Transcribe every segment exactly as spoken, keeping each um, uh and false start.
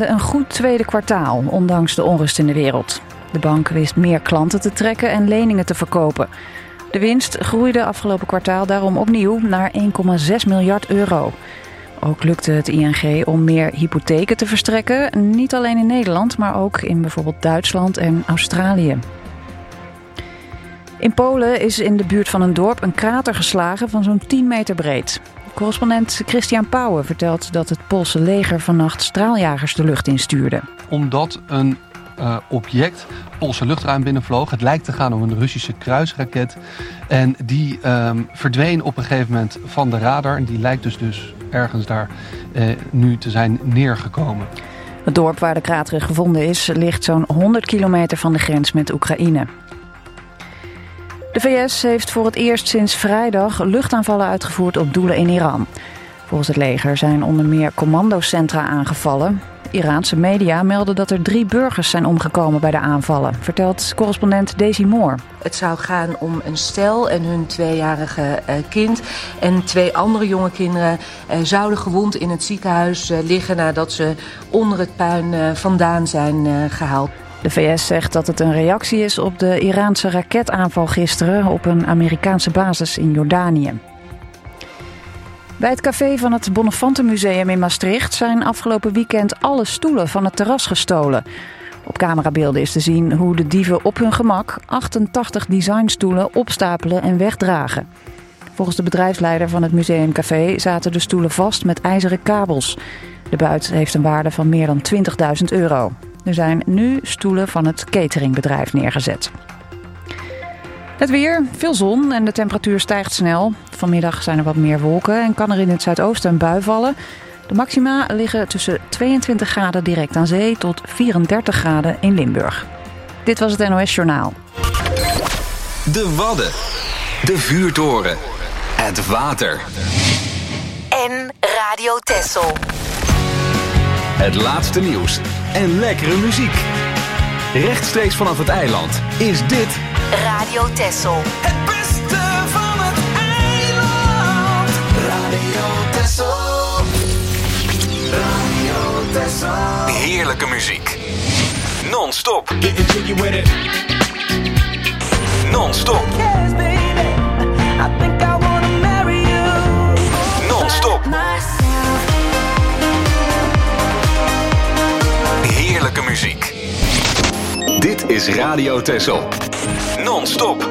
kende een goed tweede kwartaal, ondanks de onrust in de wereld. De bank wist meer klanten te trekken en leningen te verkopen. De winst groeide afgelopen kwartaal daarom opnieuw naar één komma zes miljard euro. Ook lukte het I N G om meer hypotheken te verstrekken. Niet alleen in Nederland, maar ook in bijvoorbeeld Duitsland en Australië. In Polen is in de buurt van een dorp een krater geslagen van zo'n tien meter breed. Correspondent Christian Pauwen vertelt dat het Poolse leger vannacht straaljagers de lucht instuurde. Omdat een uh, object Poolse luchtruim binnenvloog. Het lijkt te gaan om een Russische kruisraket. En die um, verdween op een gegeven moment van de radar. En die lijkt dus, dus ergens daar uh, nu te zijn neergekomen. Het dorp waar de krater gevonden is ligt zo'n honderd kilometer van de grens met Oekraïne. De V S heeft voor het eerst sinds vrijdag luchtaanvallen uitgevoerd op doelen in Iran. Volgens het leger zijn onder meer commandocentra aangevallen. Iraanse media melden dat er drie burgers zijn omgekomen bij de aanvallen, vertelt correspondent Daisy Moore. Het zou gaan om een stel en hun tweejarige uh, kind. En twee andere jonge kinderen uh, zouden gewond in het ziekenhuis uh, liggen nadat ze onder het puin uh, vandaan zijn uh, gehaald. De V S zegt dat het een reactie is op de Iraanse raketaanval gisteren op een Amerikaanse basis in Jordanië. Bij het café van het Bonnefantenmuseum in Maastricht zijn afgelopen weekend alle stoelen van het terras gestolen. Op camerabeelden is te zien hoe de dieven op hun gemak achtentachtig designstoelen opstapelen en wegdragen. Volgens de bedrijfsleider van het museumcafé zaten de stoelen vast met ijzeren kabels. De buit heeft een waarde van meer dan twintigduizend euro. Er zijn nu stoelen van het cateringbedrijf neergezet. Het weer, veel zon en de temperatuur stijgt snel. Vanmiddag zijn er wat meer wolken en kan er in het zuidoosten een bui vallen. De maxima liggen tussen tweeëntwintig graden direct aan zee tot vierendertig graden in Limburg. Dit was het N O S Journaal. De Wadden, de vuurtoren, het water en Radio Texel. Het laatste nieuws en lekkere muziek. Rechtstreeks vanaf het eiland is dit Radio Texel. Het beste van het eiland. Radio Texel. Radio Texel. Heerlijke muziek. Non-stop. Getting jiggy with it. Non-stop. Yes, baby. I think I wanna marry you. Non-stop. Heerlijke muziek. Dit is Radio Texel. Non-stop.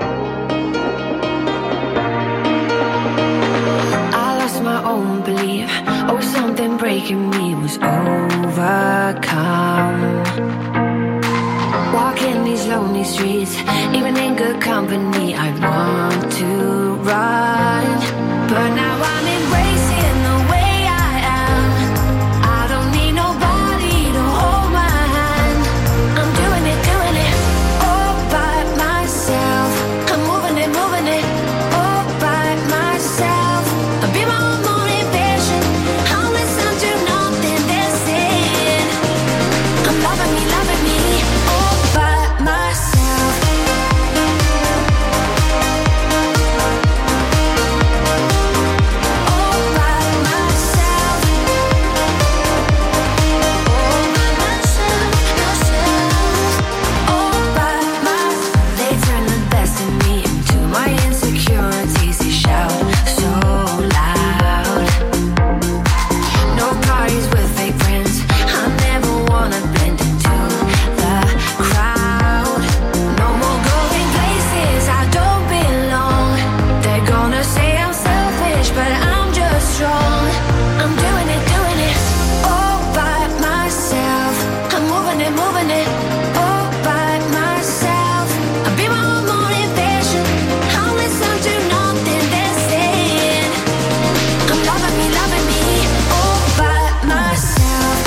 I lost my own belief. Oh, something breaking me was overcome. Walking these lonely streets, even in good company, I want to run. But now I'm embracing the way I am. I don't need nobody to hold my hand. I'm doing it, doing it all by myself. I'm moving it, moving it all by myself. I'll be my own motivation. I'll listen to nothing they're saying. I'm loving me, loving me all by myself. All by myself. All by myself, myself. All by myself. They turn the best in me into my insecurities. They shout so loud. No parties with fake friends. I never wanna blend into the crowd. No more going places I don't belong. They're gonna say I'm selfish, but I'm just strong. I'm doing it, doing it all by myself. I'm moving it, moving it all by myself. I'll be my own motivation. I'll listen to nothing they're saying. I'm loving me, loving me all by myself.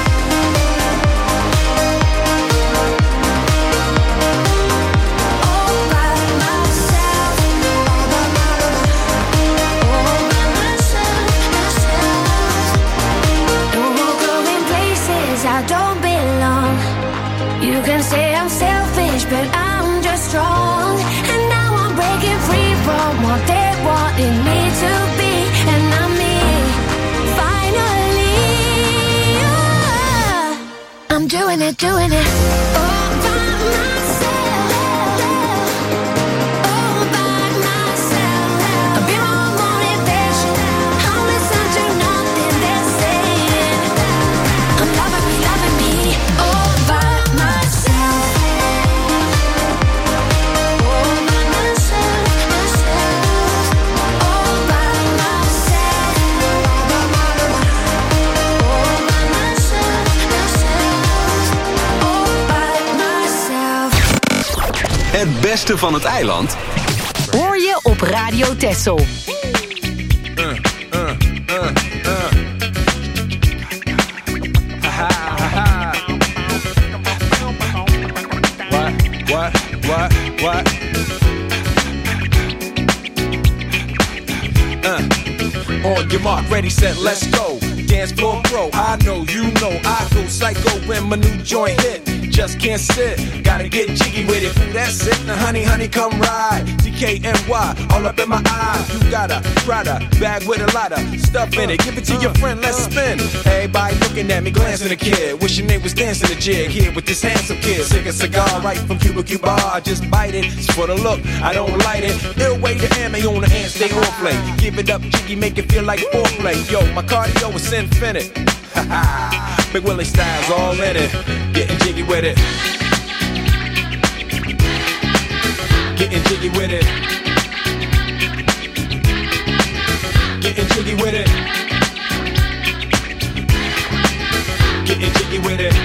All by myself. All by myself, myself. No more going places I don't belong. You can say I'm selfish, but I'm just strong. And now I'm breaking free from what they wanted me to be. And I'm me, finally. I'm doing it, doing it all by myself. All by myself. I'll be my motivation. I'll listen to nothing they're saying. I'm loving me, loving me all by myself. All by myself, myself. All by myself. All by myself, myself. All by myself. Het beste van het eiland Hoor je op Radio Texel. What, what, what, what? Uh, on your mark, ready, set, let's go. Dance floor pro, I know, you know, I go psycho when my new joint hit. Just can't sit, gotta get jiggy with it. Ooh, that's it, now honey, honey, come ride. D K N Y, all up in my eyes. You got a Prada bag with a lot of stuff in it. Give it to your friend, let's spin. Everybody looking at me, glancing a kid. Wishing they was dancing a jig here with this handsome kid. Sick a cigar right from Cuba Cuba. I just bite it, it's for the look, I don't light it. Ill way to ammo on the hand, stay on play. Give it up, jiggy, make it feel like foreplay. Yo, my cardio is infinite. Big Willie style's all in it. Getting jiggy with it. Getting jiggy with it. Getting jiggy with it. Getting jiggy with it.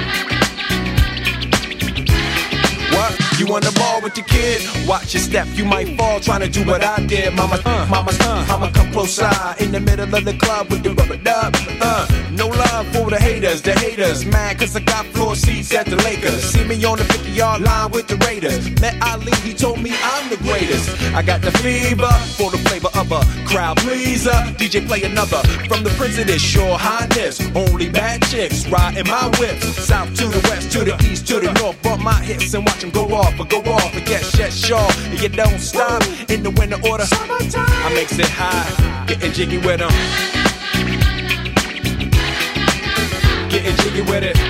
What? You on the ball with the kid? Watch your step, you might fall trying to do what I did. Mama, uh, mama, uh, mama, come close side in the middle of the club with the rubber dub. Uh, no love for the haters, the haters mad cause I got floor seats at the Lakers. See me on the fifty-yard line with the Raiders. Met Ali, he told me I'm the greatest. I got the fever for the flavor of a crowd pleaser. D J play another from the Prince of this Your Highness. Only bad chicks riding my whip. South to the west, to the east, to the north. Bump my hips and watch them go off, but go off and get shut short. And you don't stop in the winter order. I makes it high, getting jiggy with them. Getting jiggy with it.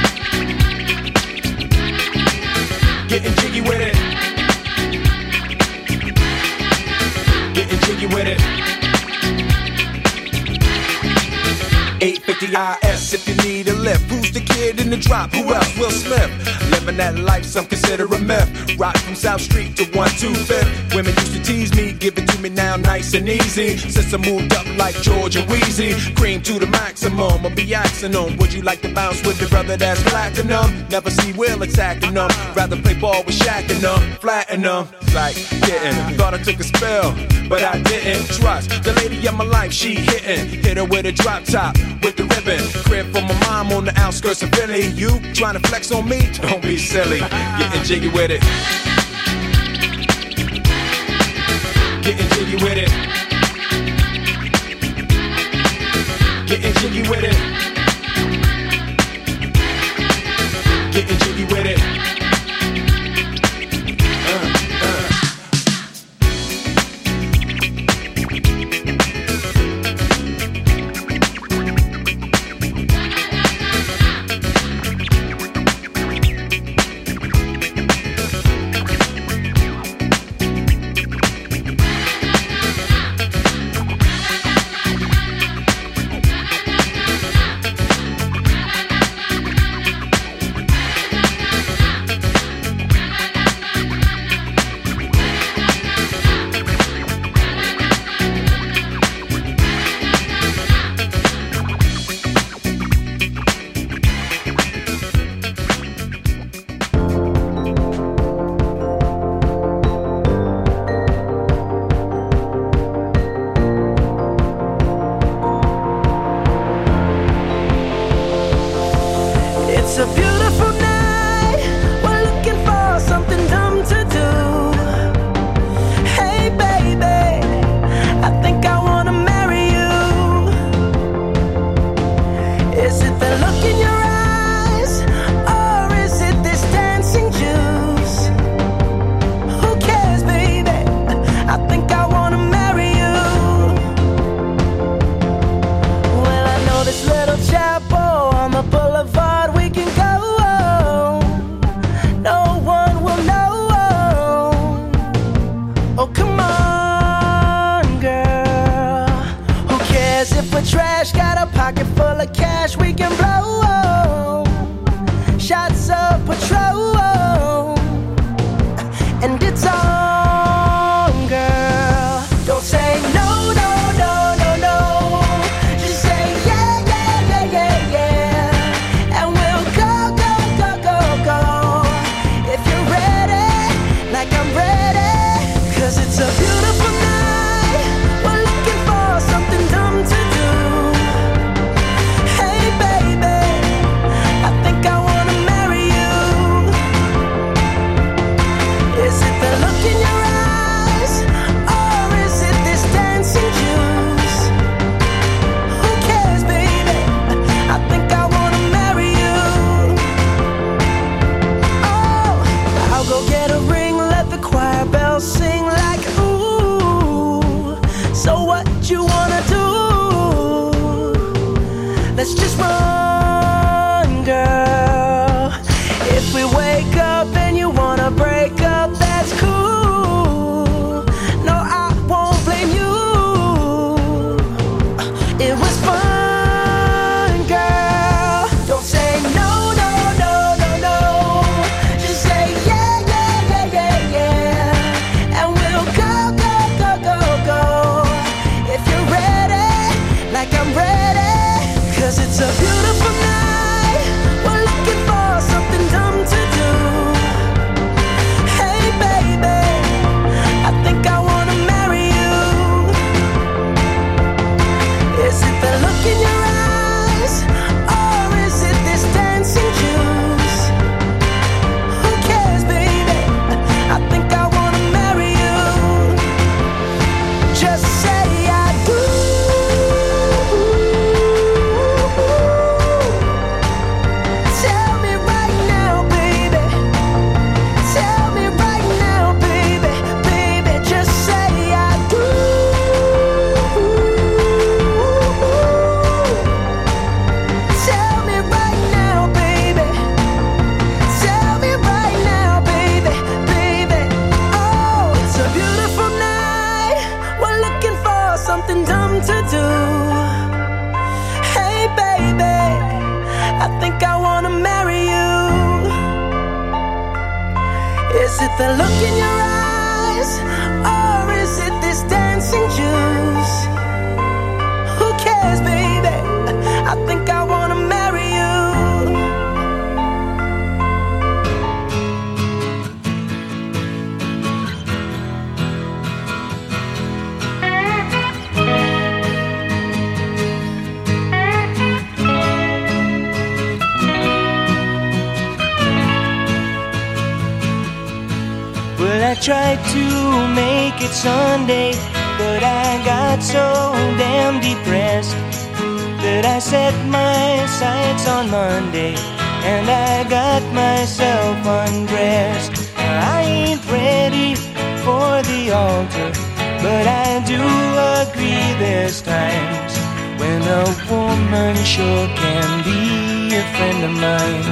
Getting jiggy with it. Getting jiggy with it. eight fifty I S if you need a lift. Who's the kid in the drop? Who else? Will Smith. Living that life, some consider a myth. Rock from South Street to one two fifth. Women used to tease me, give it to me now nice and easy. Since I moved up like George and Wheezy, cream to the maximum, I'll be axing them. Would you like to bounce with the brother that's platinum? Never see Will attacking them. Rather play ball with Shaq and them, flatten them. Like getting, thought I took a spell, but I didn't. Trust the lady of my life, she hitting. Hit her with a drop top, with the ribbon. Crib for my mom on the outskirts of Philly. You trying to flex on me? Don't be silly. Getting jiggy with it. Getting jiggy with it. Getting jiggy with it. Getting jiggy with it. It's a beautiful night. We're looking for something dumb to do. Hey, baby, I think I wanna marry you. Is it the look in your eyes, or is it this dancing juice? Who cares, baby? I think I wanna marry you. Well, I know this little chapel on the boulevard. We can go Is it the look in your eyes, or is it this dancing juice? Who cares, baby? I think I wanna marry you. Well, I tried to make it Sunday, but I got so damn depressed that I set my sights on Monday, and I got myself undressed. I ain't ready for the altar, but I do agree there's times when a woman sure can be a friend of mine.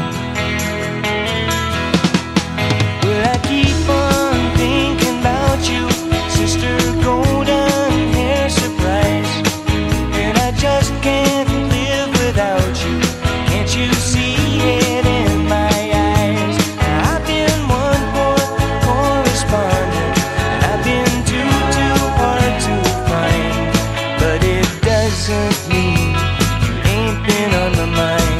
Well, I keep on thinking about you, sister golden hair surprise, and I just can't live without you. Can't you see it in my eyes? I've been one poor correspondent, and I've been too, too hard to find, but it doesn't mean you ain't been on my mind.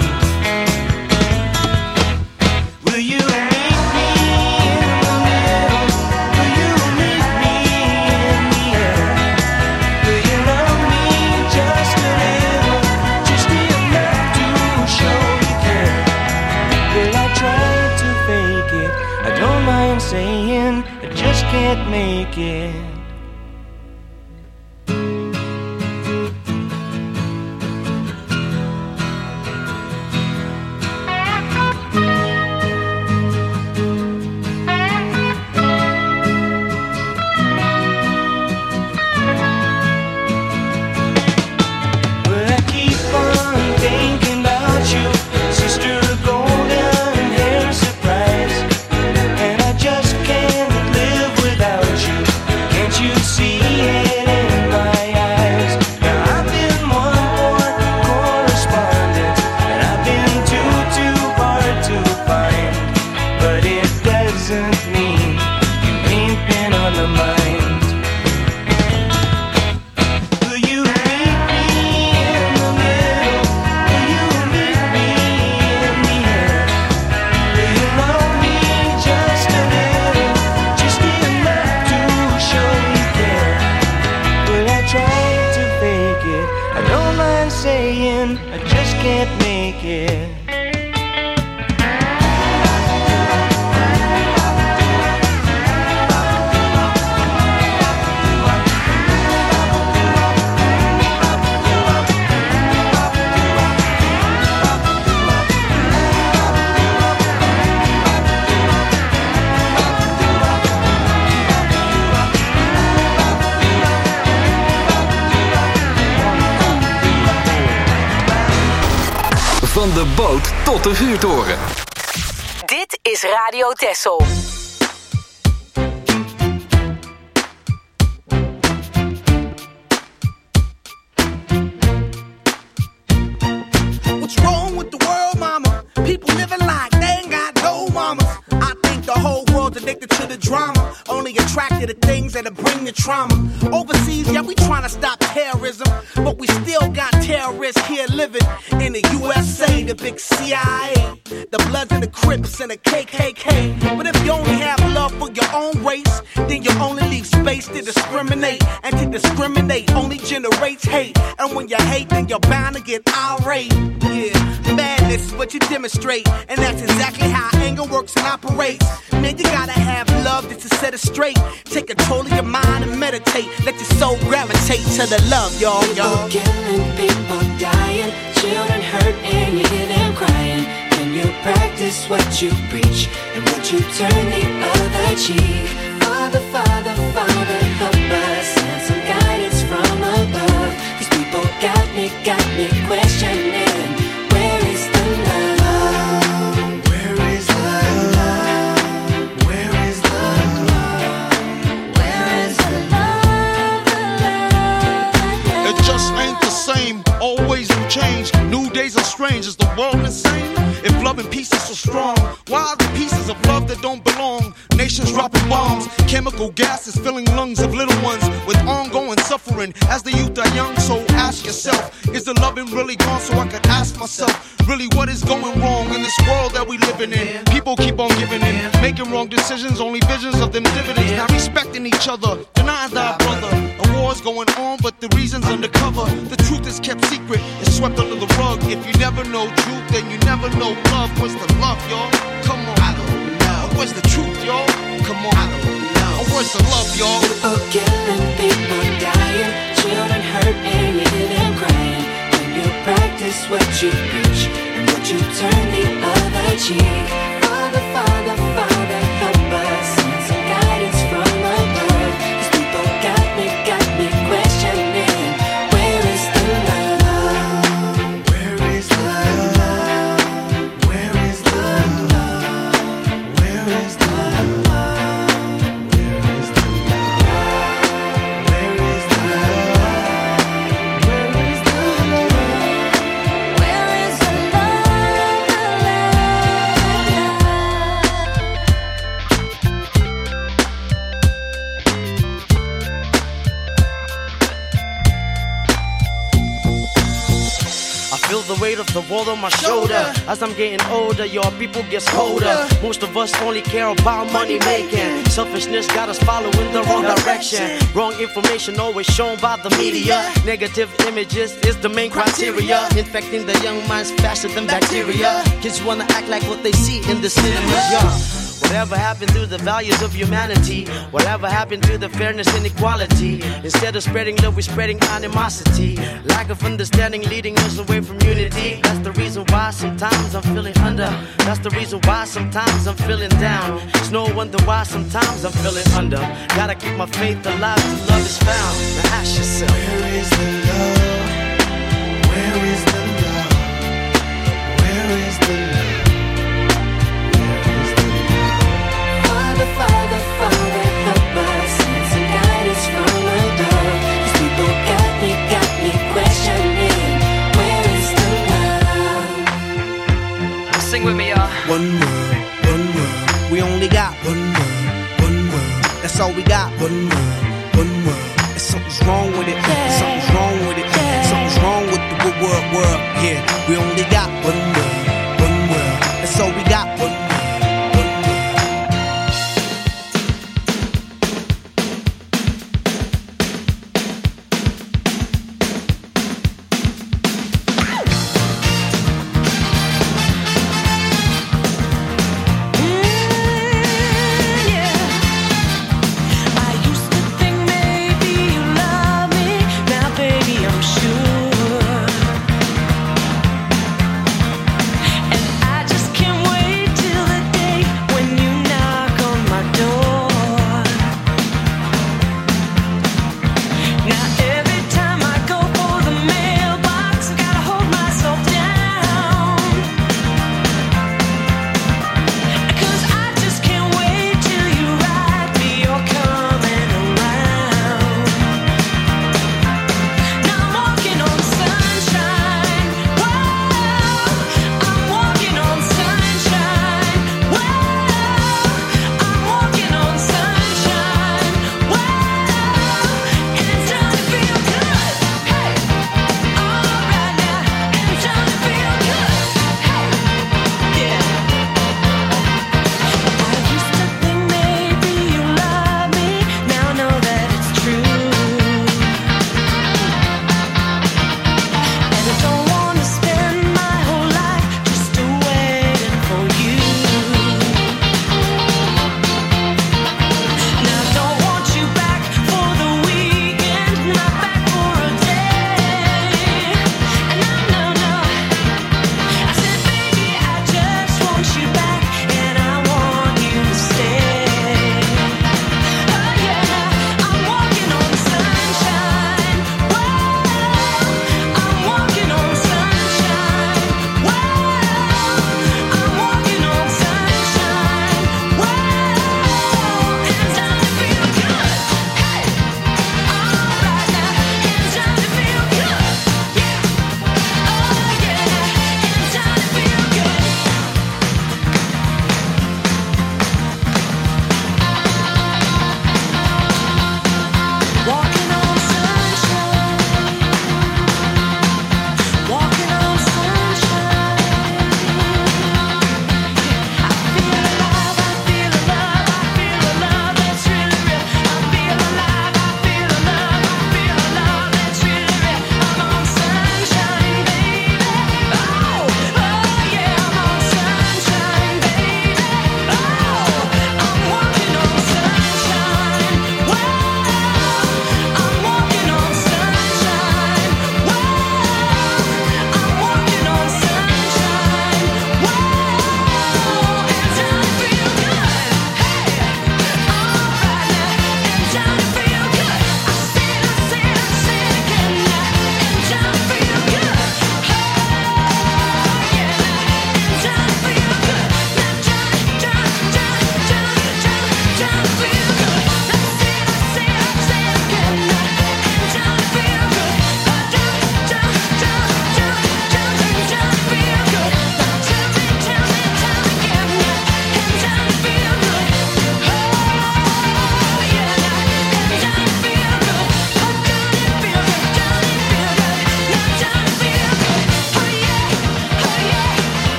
Will you meet me in the middle? Will you meet me in the air? Will you love me just a little, just enough to show you care? Well, I tried to fake it, I don't mind saying I just can't make it. Well, I keep on thinking about you, sister golden hair surprise, and I just can't live without you. Can't you see it in my eyes? Now I've been one more correspondent, and I've been too, too hard to find, but it doesn't mean you ain't been on my mind. Will you meet me in the middle? Will you meet me in the air? Will you love me just a little, just enough to show you care? Well, I tried to fake it, I don't mind saying I just can't make it. Van de boot tot de vuurtoren. Dit is Radio Texel. What's wrong with the world, mama? People living like they ain't got no mamas. I think the whole world's addicted to the drama, only attracted to things that'll bring the trauma. Overseas, yeah, we trying to stop terrorism, but we still got terrorists here living in the U S A, the big C I A, the Bloods and the Crips and the K K K. But if you only have love for your own race, then you only leave space to discriminate, and to discriminate only generates hate. And when you hate, then you're bound to get irate. Yeah, madness is what you demonstrate, and that's exactly how anger works and operates. Man, you gotta have love just to set it straight. Take control of your mind and meditate. Let your soul gravitate to the love, y'all, y'all. People killing, people dying, children hurt and you hear them crying. Can you practice what you preach, and would you turn the other cheek? Father, Father, Father, help us, send some guidance from above. These people got me, got me questioning, where is the love? Where is the love? Where is the love? Where is the love, the love, the love? It just ain't the same, always new change. New days are strange, is the world insane? If love and peace is so strong? Why are the pieces of love that don't belong? Nations dropping bombs, chemical gases filling lungs of little ones with ongoing suffering. As the youth are young, so ask yourself, is the loving really gone? So I could ask myself, really what is going wrong in this world that we living in? People keep on giving in, making wrong decisions, only visions of them dividends. Not respecting each other, denying thy brother. A war's going on, but the reason's undercover. The truth is kept secret, it's swept under the rug. If you never know truth, then you never know love. What's the love, y'all? Come on. I don't know. What's the truth, y'all? Come on. I don't know. Where's the love, y'all? People killing, people dying, children hurt and you hear them crying. When you practice what you preach and what you turn the other cheek. Father, Father, Father, help us. Send some guidance from above. 'Cause people got me, got me questioning. Where is the love? Where is the love? Where is the love? Where is the love? Where is the love? Where is the love? Where is the love? Where is the I feel the weight of the world on my shoulder. As I'm getting older, your people gets colder. Most of us only care about money making. Selfishness got us following the wrong direction. Wrong information always shown by the media. Negative images is the main criteria. Infecting the young minds faster than bacteria. Kids wanna act like what they see in the cinemas, yeah. Whatever happened to the values of humanity? Whatever happened to the fairness and equality? Instead of spreading love, we're spreading animosity. Lack of understanding leading us away from unity. That's the reason why sometimes I'm feeling under. That's the reason why sometimes I'm feeling down. It's no wonder why sometimes I'm feeling under. Gotta keep my faith alive till love is found. Now ask yourself, Where is the love? Where is the love? Where is the love? Father, Father, Father, help us. Send some guidance from above. 'Cause people got me, got me questioning. Where is the love? sing with me, y'all. One world, one world. We only got one world, one world. That's all we got. One world, one world. And something's wrong with it. Something's wrong with it. Something's wrong with the good world, world. Yeah, we only got one world, one world. That's all we got. One world. And I just can't wait.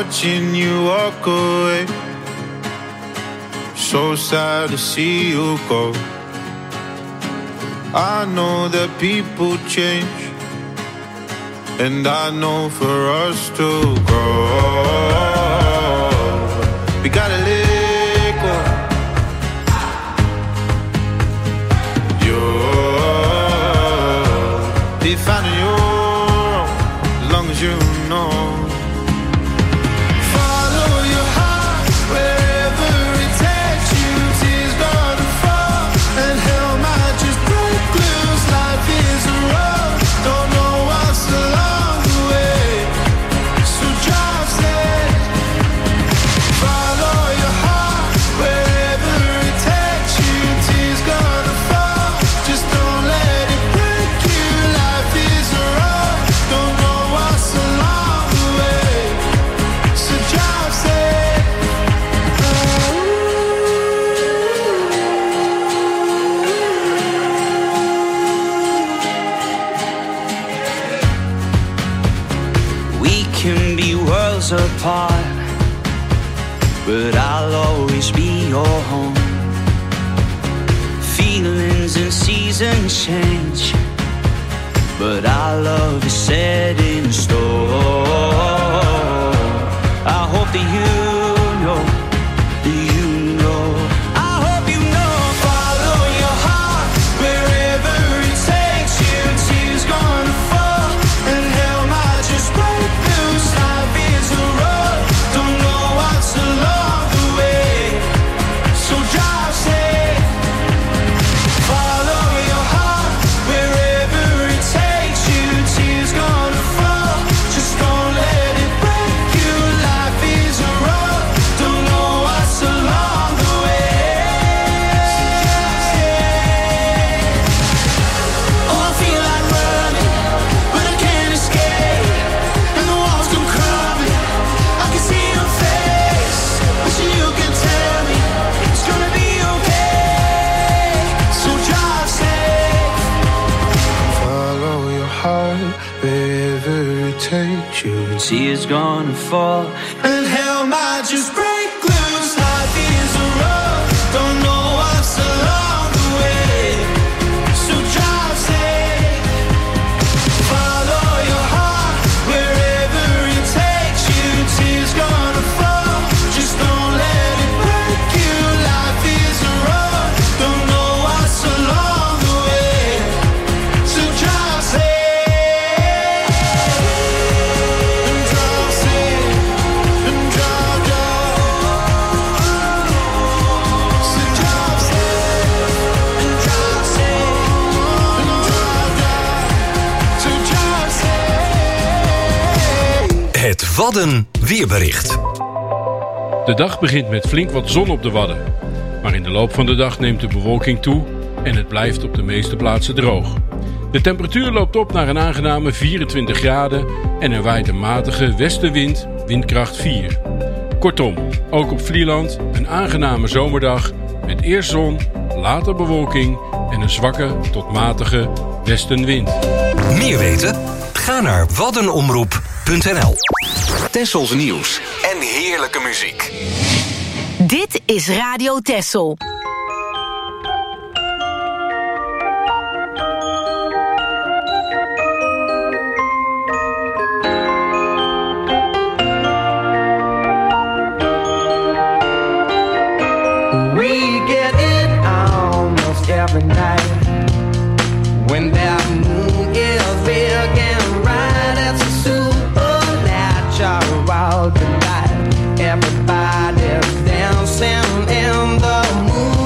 watching you walk away. So sad to see you go. I know that people change, and I know for us to grow, we gotta let go. You'll be finding your own, as long as you know. Follow your heart wherever it takes you. Tears gonna fall and hell might just break loose. Life is a road, don't know what's along the way, so drive safe. Follow your heart wherever it takes you. Tears gonna fall, just don't let it break you. Life is a road, don't know what's along the way, so drive safe. We can be worlds apart, but I'll always be your home. Feelings and seasons change, but our love is set in stone. I hope that you know, that you know. I hope you know. Follow your heart wherever it takes you. Tears gonna fall and hell might just break loose. Life is a road, don't know what's along the way, so drive safe. Follow your heart wherever it takes you. Tears gonna fall, just don't let it break you. Life is a road, don't know what's along the way. Oh, I feel like running, but I can't escape, and the walls come crumbling. I can see your face, wishing you can tell me it's gonna be okay, so drive safe. Follow your heart wherever it takes you. Tears gonna fall And hell might just break loose. Life is a road, don't know what's along the way, so drive safe. Follow your heart wherever it takes you. Tears gonna fall, just don't let it break you. Life is a road, don't know what's along the way, so drive safe. And drive safe. And drive, drive. So drive safe. And drive safe. And drive, drive. So drive safe. Het Wadden weerbericht. De dag begint met flink wat zon op de Wadden. Maar in de loop van de dag neemt de bewolking toe en het blijft op de meeste plaatsen droog. De temperatuur loopt op naar een aangename vierentwintig graden en er waait een matige westenwind, windkracht vier. Kortom, ook op Vlieland een aangename zomerdag met eerst zon, later bewolking en een zwakke tot matige westenwind. Meer weten? Ga naar waddenomroep punt n l. Tessels nieuws en heerlijke muziek. Dit is Radio Tessel. We get it almost every night when that moon is big and bright. It's a supernatural delight. Everybody's dancing in the moon.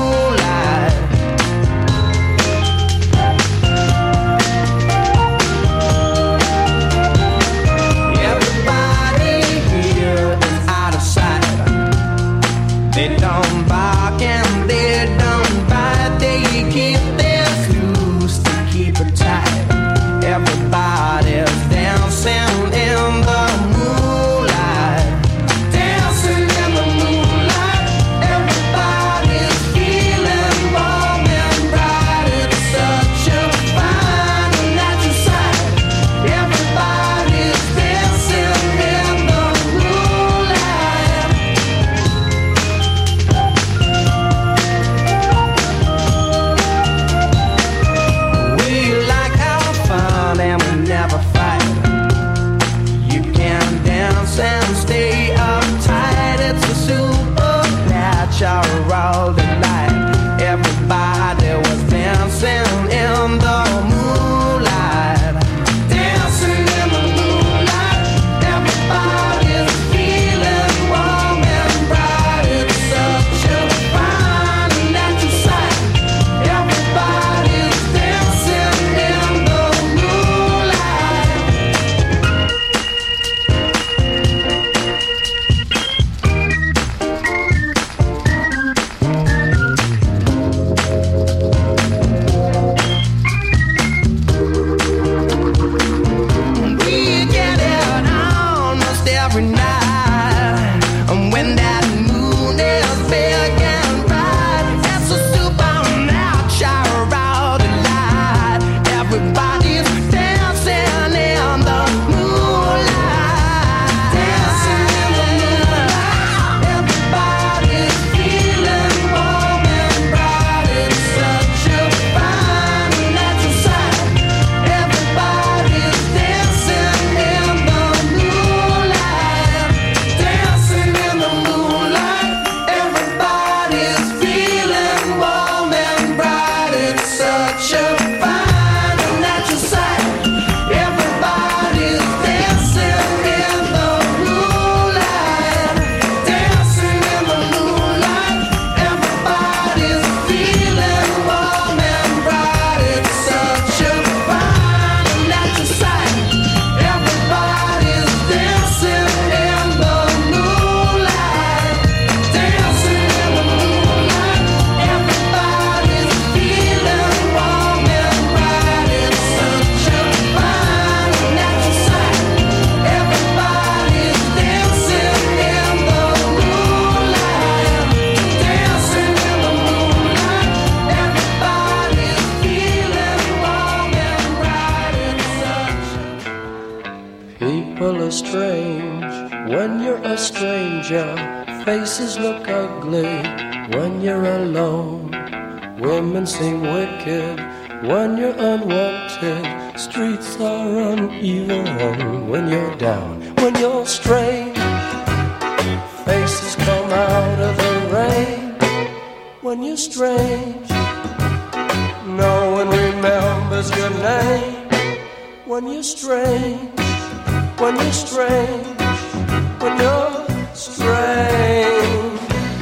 are strange when you're a stranger. Faces look ugly when you're alone. Women seem wicked when you're unwanted. Streets are uneven when you're down. When you're strange, faces come out of the rain. When you're strange, no one remembers your name. When you're strange, when you're strange, when you're strange.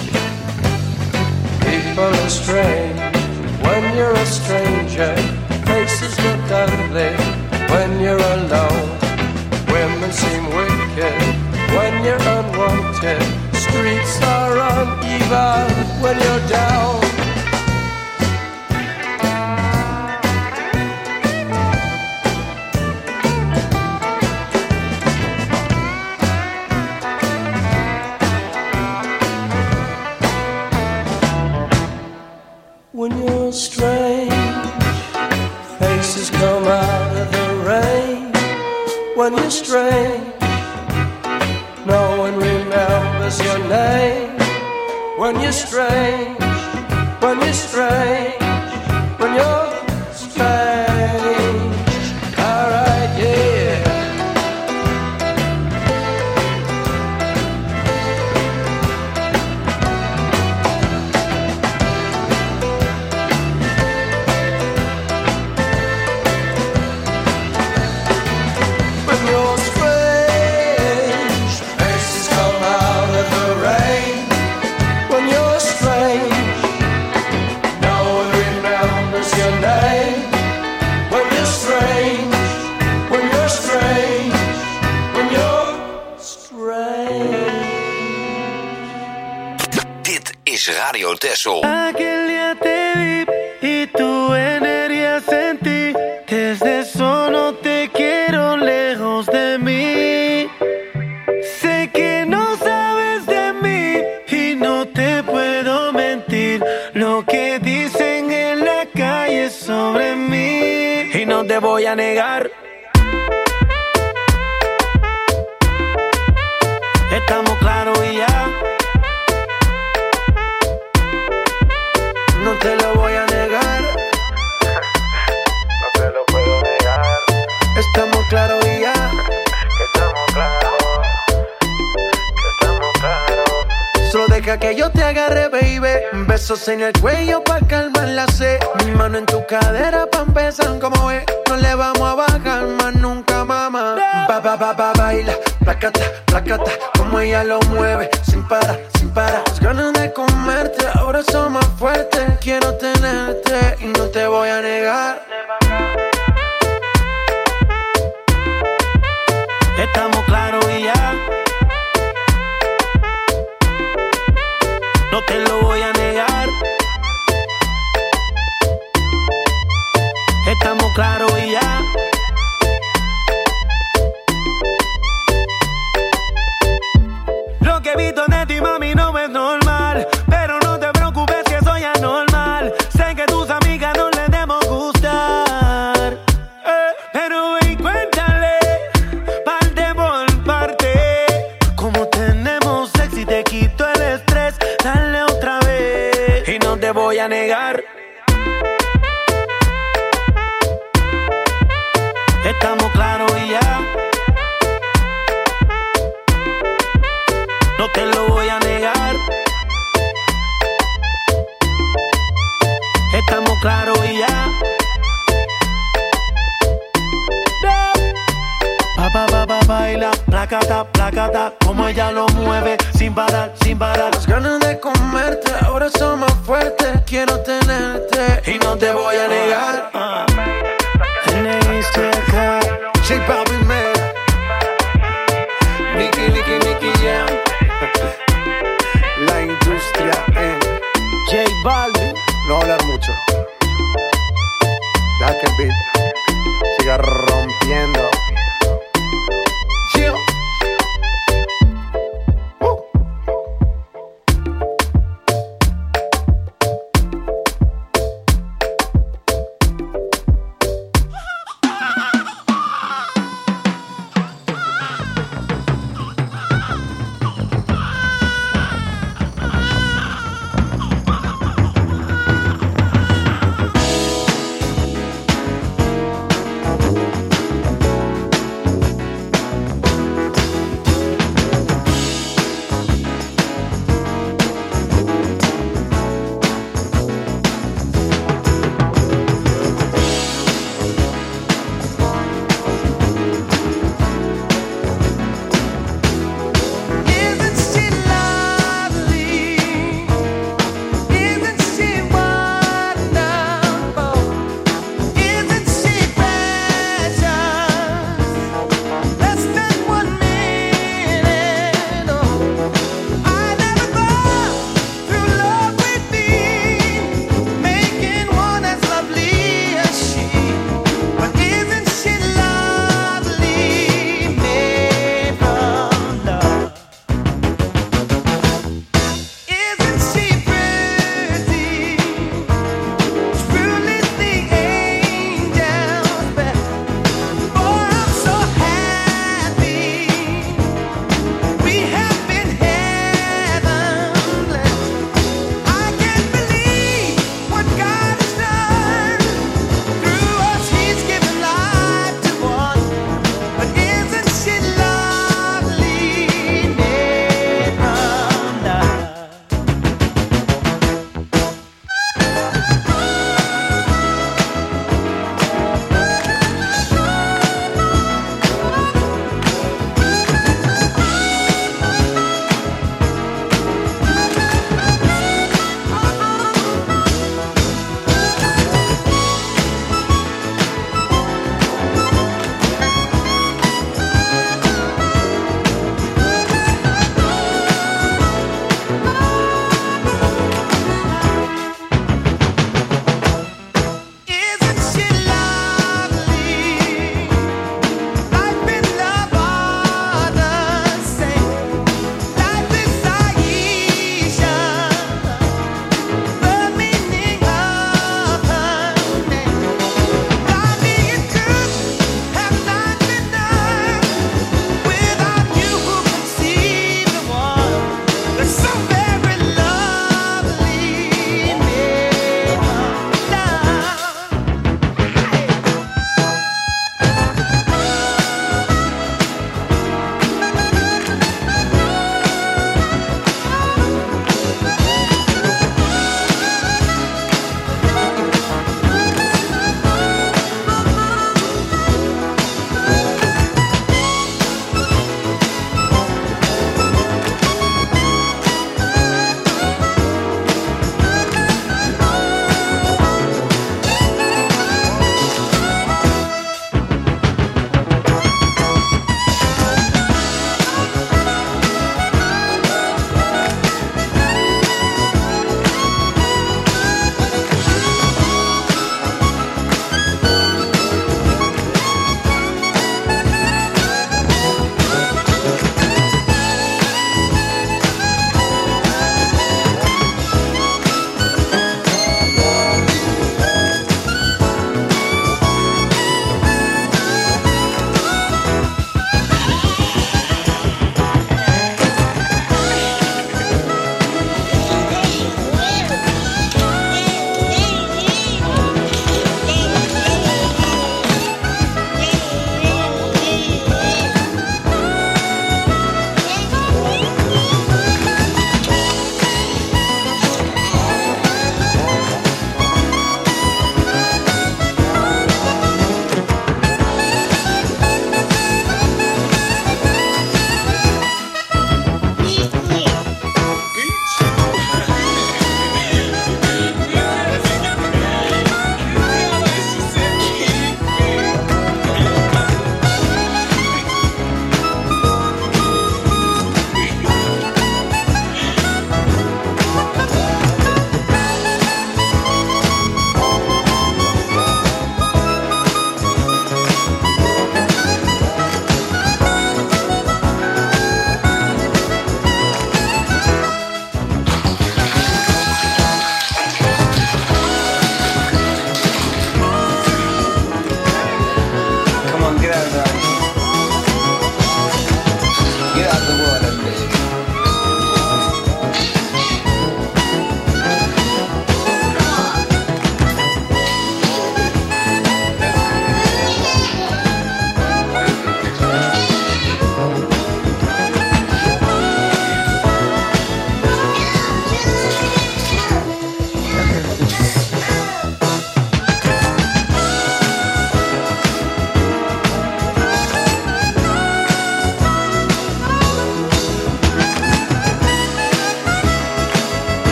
People are strange when you're a stranger. Faces look ugly when you're alone. Women seem wicked when you're unwanted. Streets are uneven when you're down. When you're strange, faces come out of the rain. When you're strange, no one remembers your name. When you're strange, when you're strange, when you're strange. Alright, yeah. Radio Texel. Aquel día te vi y tu energía sentí. Desde eso no te quiero lejos de mí. Sé que no sabes de mí y no te puedo mentir. Lo que dicen en la calle sobre mí y no te voy a negar. Estamos claros y ya. No te lo voy a negar. No te lo puedo negar. Estamos claros y ya. Que estamos claros. Que estamos claros. Solo deja que yo te agarre, baby. Besos en el cuello pa' calmar la sed. Mi mano en tu cadera pa' empezar como es. No le vamos a bajar más nunca, mamá. Ba, ba, ba, ba, baila. Placata, placata. Como ella lo mueve. Sin parar, sin parar. Las ganas de comerte ahora son más fuertes. Quiero tenerte y no te voy a negar. Estamos claros y ya. No te lo voy a negar. Estamos claros y ya. Lo que he visto de ti, mami, no es normal. Pero no te preocupes que soy anormal. Sé que tus amigas no les debemos gustar. Eh, pero ven, cuéntale, parte por parte. Como tenemos sexy, te quito el estrés. Dale otra vez y no te voy a negar. Estamos claros y ya. No te lo voy a negar. Estamos claros y ya. Pa, pa, pa, pa, baila, placata, placata. Como ella lo mueve, sin parar, sin parar. Las ganas de comerte ahora son más fuertes. Quiero tenerte y no te voy a negar. uh. J Balvin, man. Nicky, Nicky, Nicky Jam. La industria en J Balvin. No hablar mucho. Deja que el beat siga rompiendo. Chill.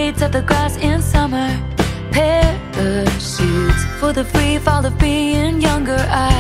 streets of the grass in summer. Parachutes for the free fall of being younger. I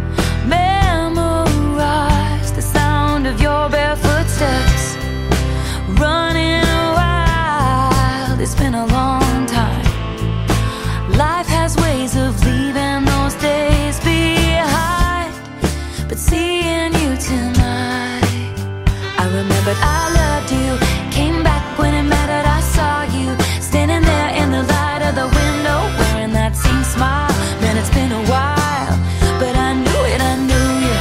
memorize the sound of your barefoot steps. Running wild, it's been a long time. Life has ways of leaving those days behind. But seeing you tonight, I remembered I loved you. Came back when it mattered, I saw you standing there in the light of the window, wearing that same smile. Man, it's been a while, but I knew it, I knew you.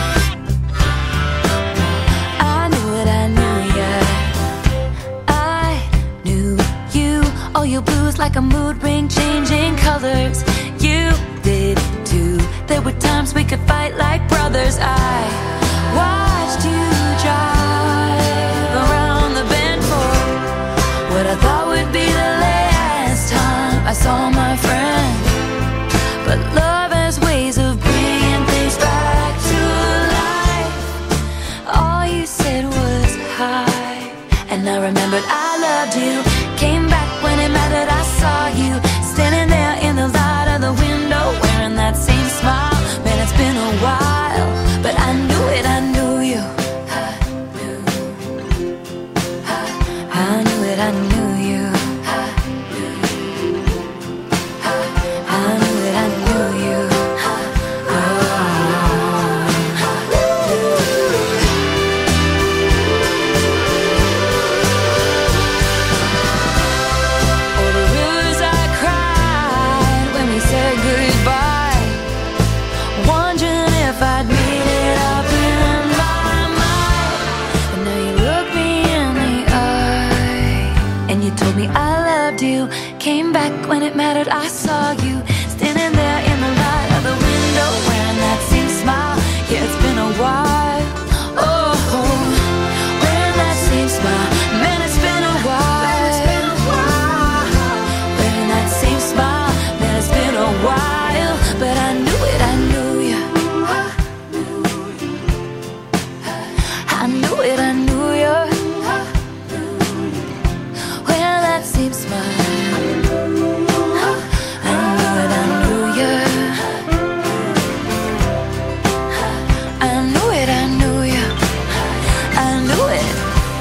I knew it, I knew you. I knew you. All your blues like a mood ring, changing colors. You did too. There were times we could fight like brothers. I watched you drive around the bend for what I thought would be the last time I saw my friend. But love has ways of bringing things back to life. All you said was hi, and I remembered I loved you. Came back when it mattered, I saw you standing there in the light of the window, wearing that same smile. Man, it's been a while, but I knew it, I knew you. I knew it, I knew you. I knew it, I knew you. Oh, the rivers I cried when we said goodbye, wondering if I'd made it up in my mind. And now you look me in the eye, and you told me I loved you. Came back when it mattered, I saw you standing there in the light of the window, wearing that same smile. Yeah, it's been a while. Oh, wearing that same smile. Man, it's been a while. Wearing that same smile. Man, it's been a while, but I knew it, I knew you. I knew it, I knew you. Well, that same smile. I knew it, I knew you. I knew it, I knew you. I knew it.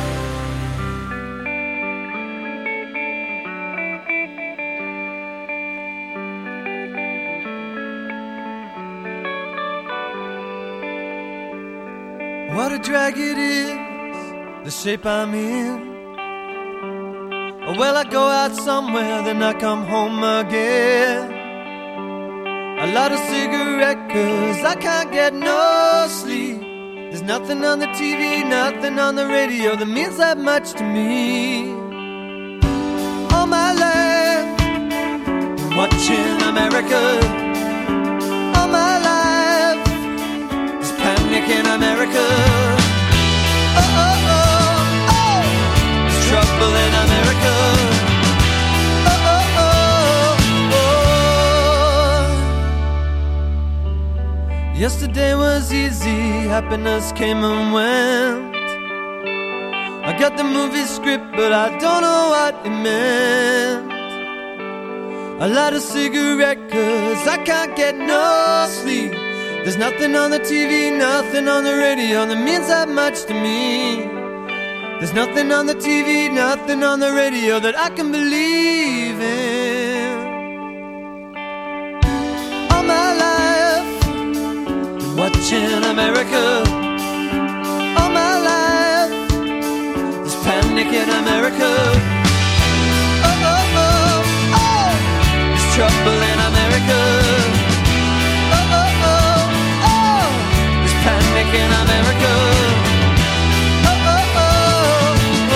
What a drag it is, the shape I'm in. Well, I go out somewhere, then I come home again. I light a cigarette cause I can't get no sleep. There's nothing on the T V, nothing on the radio that means that much to me. All my life, watching America. All my life, there's panic in America. Oh, oh, oh, oh, there's trouble in America. Oh, oh, oh, oh. Yesterday was easy, happiness came and went. I got the movie script, but I don't know what it meant. I light a cigarette cause I can't get no sleep. There's nothing on the T V, nothing on the radio that means that much to me. There's nothing on the T V, nothing on the radio that I can believe in. All my life, watching America. All my life, there's panic in America. Oh, oh, oh, oh, there's trouble in America. Oh, oh, oh, oh, there's panic in America. Oh, oh, oh,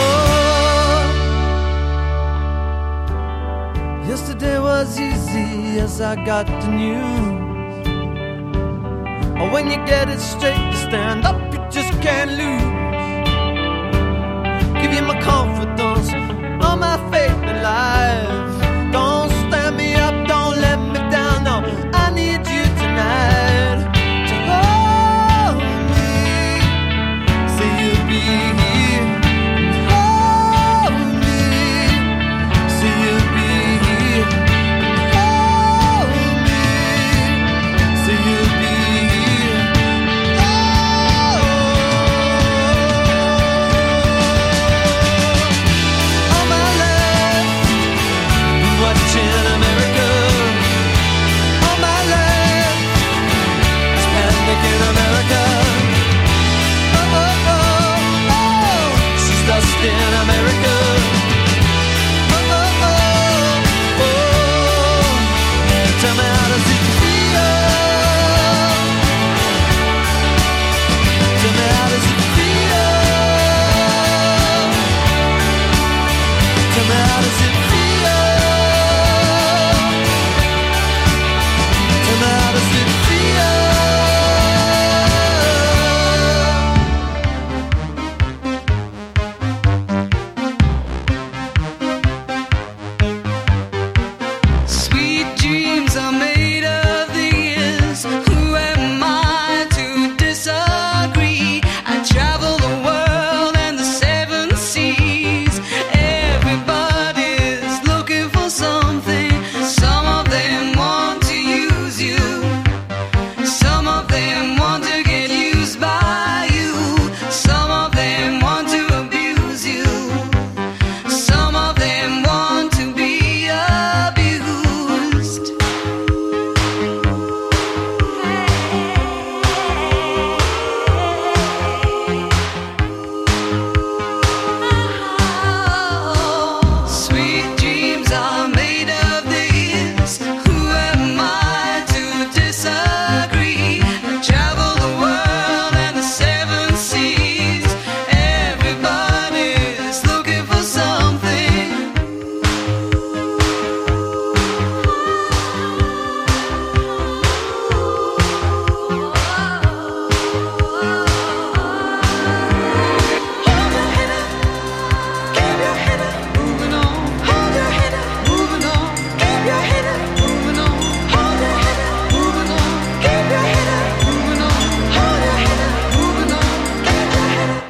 oh. Yesterday was easy as I got the news. Oh, when you get it straight, you stand up, you just can't lose. Give you my confidence, all my faith in life. Don't stand me up, don't let me down, no. I need you tonight to hold me. Say you'll be here and hold me. Say just in America. Oh, oh, oh, oh. Tell me how does it feel? Tell me how does it feel? Tell me how does it feel? Tell me how does it feel? Sweet dreams are made of these. Who am I to disagree? I travel the world and the seven seas. Everybody's looking for something. Some of them want to use you. Some of them want to get used by you. Some of them want to abuse you. Some of them want to be abused. Sweet dreams are made of these. Who am I to disagree? I travel the world and the seven seas. Everybody's looking for something. Keep your head up, moving on. Hold your head up, moving on. Keep your head up, moving on. Hold your head up, moving on. Keep your head up, moving on. Hold your head up, moving on. Keep your head up.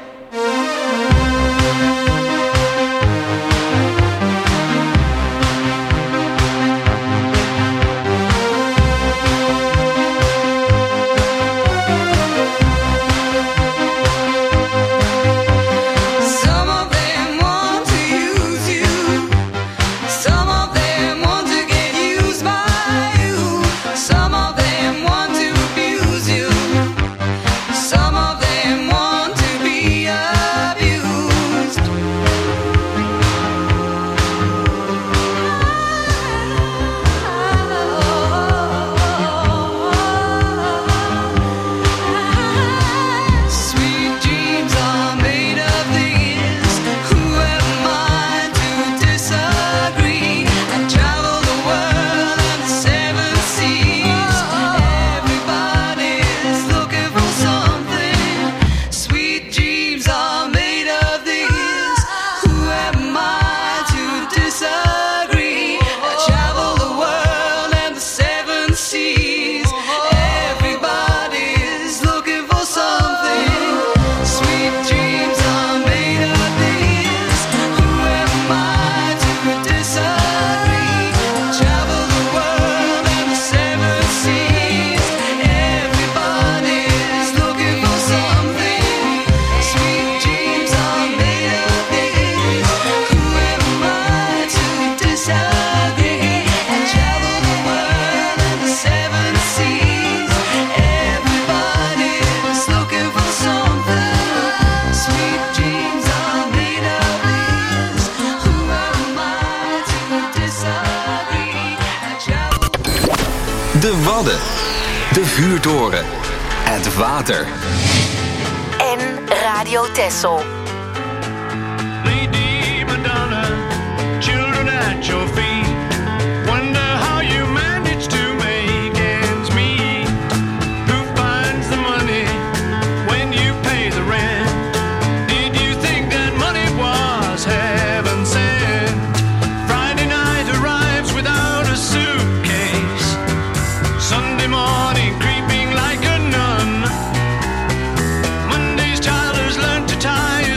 Some of them want to use you. Some of them want to get used by you. Some of them want to abuse you. Some of them want to be abused. Sweet dreams are made of these. Who am I to disagree? I travel the world and the seven seas. Everybody's looking for something. Sweet dreams are made of these. Who am I to disagree? I travel the world and the seven seas. Everybody's looking for something. Sweet dreams are made of these. Who am I to disagree? I travel the world and the seven seas. Everybody's looking for something. Sweet dreams are made of these. Who am I to disagree? I travel the world and the seven seas. Everybody's looking for something. Sweet dreams are made of these. Who am I to disagree? I travel. De Wadden. De Vuurtoren. Het water. En Radio Texel. Lady Madonna, children at your feet. Wonder how you manage to make ends meet. Who finds the money when you pay the rent? Did you think that money was heaven sent? Friday night arrives without a suitcase. Sunday morning creeping like a nun. Monday's child has learned to tie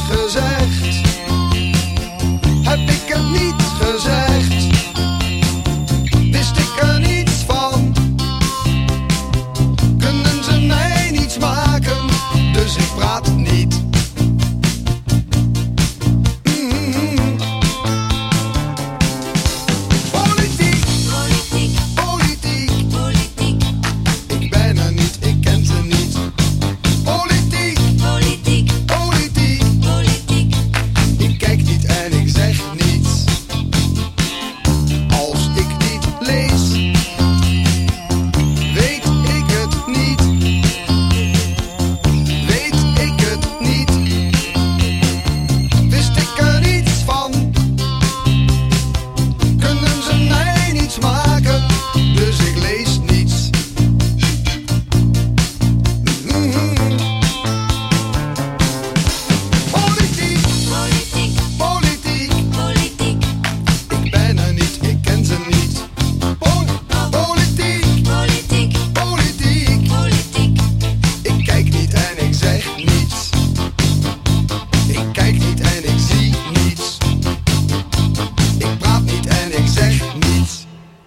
gezegd? Heb ik het niet gezegd? Wist ik er niets van? Kunnen ze mij niets maken? Dus ik praat niet. Mm-hmm. Politiek, politiek, politiek, politiek. Ik ben er niet, ik ken ze niet. Politiek, politiek, politiek, politiek. Ik kijk niet en ik zeg niets. Als ik niet lees, weet ik het niet. Weet ik het niet. Wist ik er niets van? Kunnen ze mij niets maken? Dus ik lees niets. Mm-hmm. Politiek, politiek, politiek, politiek. Ik ben er niet, ik ken ze niet. Po- politiek, politiek, politiek, politiek. Ik kijk niet en ik zeg niets. Ik kijk niet en ik zie niets. Ik praat niet en ik zeg niets.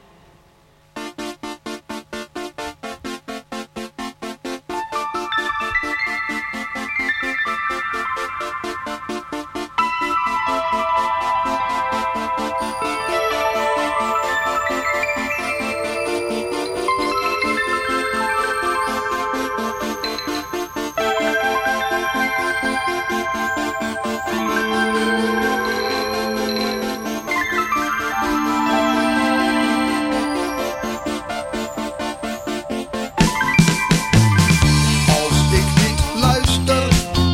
Als ik niet luister,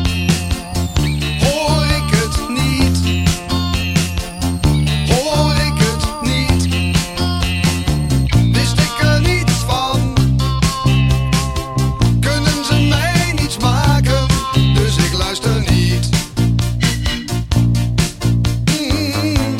hoor ik het niet. Hoor ik het niet. Wist ik er niets van? Kunnen ze mij niets maken? Dus ik luister niet. Mm-hmm.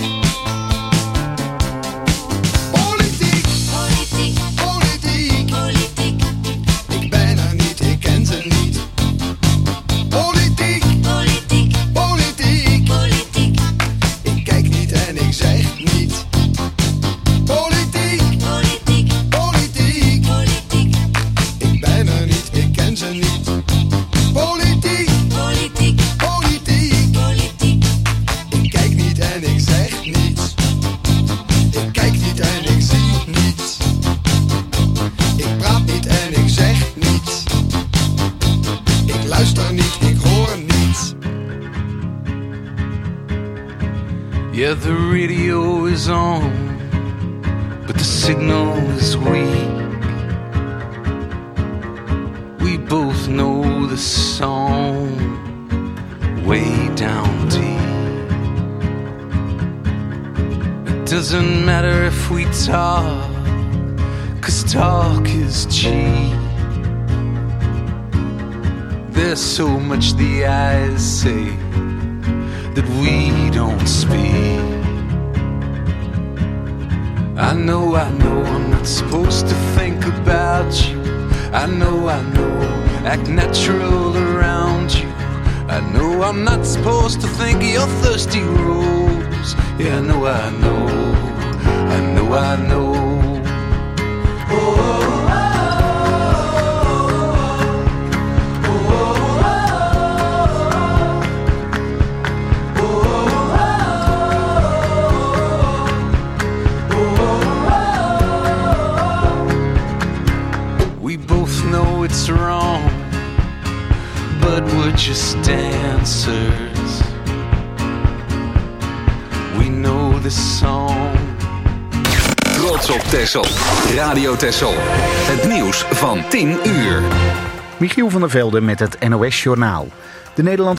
Politiek, politiek, politiek, politiek. Ik ben er niet, ik ken ze niet. Politiek, politiek, politiek, politiek. Ik kijk niet en ik zeg niets. Politiek, politiek, politiek, politiek. Ik ben er niet, ik ken ze niet. Politiek, politiek, politiek, politiek. Ik kijk niet en ik zeg niets. Ik kijk niet en ik zie niets. Ik praat niet en ik zeg niets. Ik luister niet, ik hoor niets. Yeah, the radio is on, but the signal is weak. We both know the song way down deep. It doesn't matter if we talk, 'cause talk is cheap. There's so much the eyes say that we don't speak. I know, I know I'm not supposed to think about you. I know, I know, act natural around you. I know I'm not supposed to think of your thirsty rose. Yeah, I know, I know, I know, I know. Oh, it's wrong, but we're just dancers. We know this song. Trots op Texel. Radio Texel. Het nieuws van tien uur. Michiel van der Velde met het N O S Journaal. De Nederlandse